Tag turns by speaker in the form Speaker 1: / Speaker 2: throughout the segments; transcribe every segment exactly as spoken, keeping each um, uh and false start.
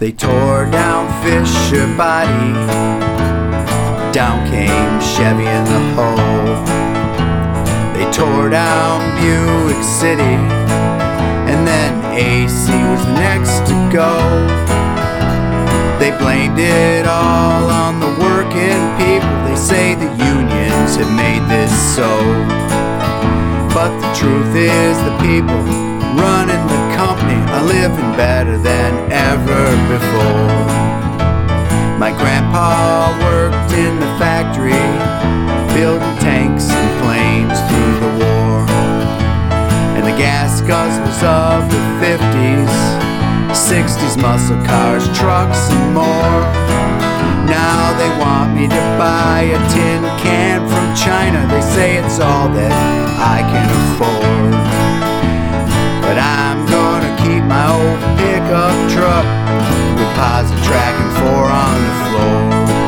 Speaker 1: They tore down Fisher Body, down came Chevy in the hole. They tore down Buick City, and then A C was the next to go. They blamed it all on the working people. They say the unions have made this so, but the truth is the people running the company are living better than ever before. My grandpa worked in the factory, building tanks and planes through the war. And the gas guzzlers of the fifties, sixties, muscle cars, trucks and more. Now they want me to buy a tin can from China. They say it's all that I can afford. But I'm gonna keep my old pickup truck with posit track and four on the floor.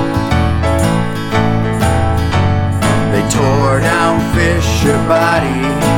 Speaker 1: They tore down Fisher Body,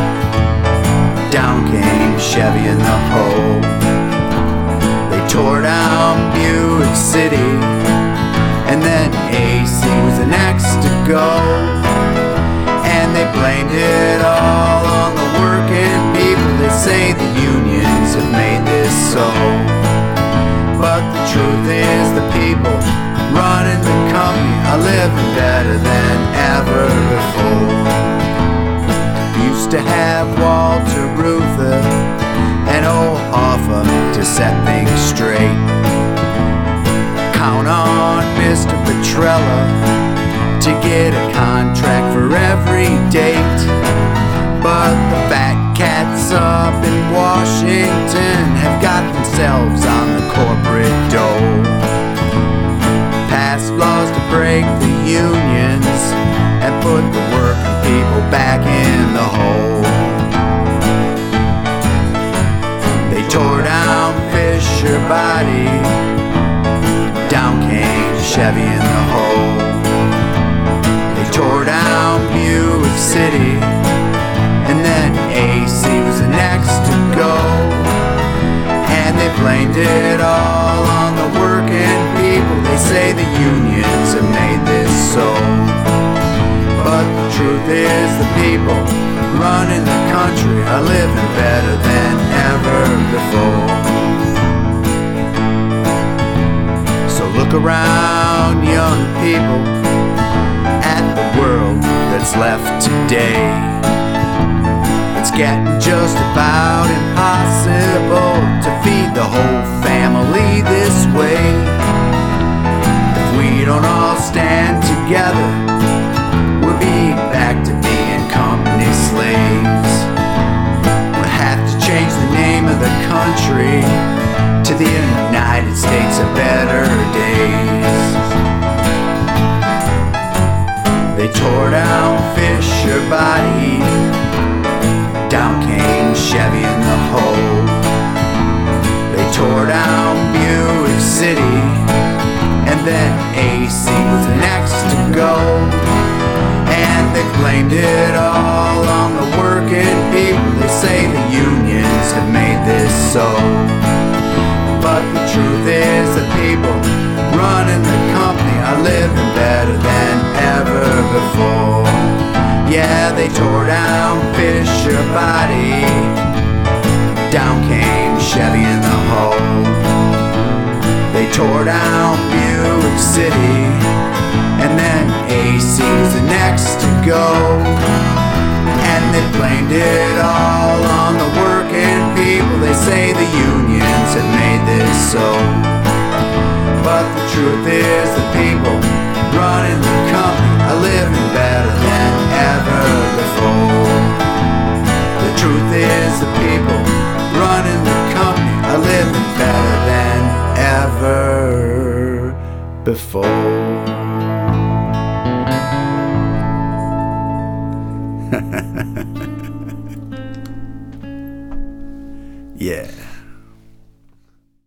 Speaker 1: down came Chevy in the hole. They tore down Buick City, and then A C was the next to go. And they blamed it all on the working people. They say the unions have made this so, but the truth is the people running the company are living better than ever before. Used to have Walter Reuther and old Hoffa to set things straight. Count on Mister Petrella to get a contract for every date. But the fat cats up in Washington have got themselves on the corporate dole. Passed laws to break the unions and put the working people back in the hole. They tore down Fisher Body, down came Chevy in the hole. They tore down Buick City, and then A C was the next to go. And they blamed it all on the working people. They say the unions have made this so, but the truth is the people running the country are living better than ever before. So look around, young people, at the world that's left today. It's getting just about impossible to feed the whole family this way. If we don't all stand together, we'll be back to being company slaves. We'll have to change the name of the country to the United States of Better Days. They tore down Fisher Body, down came Chevy in the hole. They tore down Buick City, and then A C was the next to go. And they blamed it all on the working people. They say the unions have made this so, but the truth is the people running the company are living better than ever before. Yeah, they tore down Fisher Body, down came Chevy in the hole. They tore down Buick City, and then A C was the next to go. And they blamed it all on the working people. They say the unions have made this so, but the truth is the people running the company are living better than ever before. The truth is the people running the company are living better than ever before. Yeah.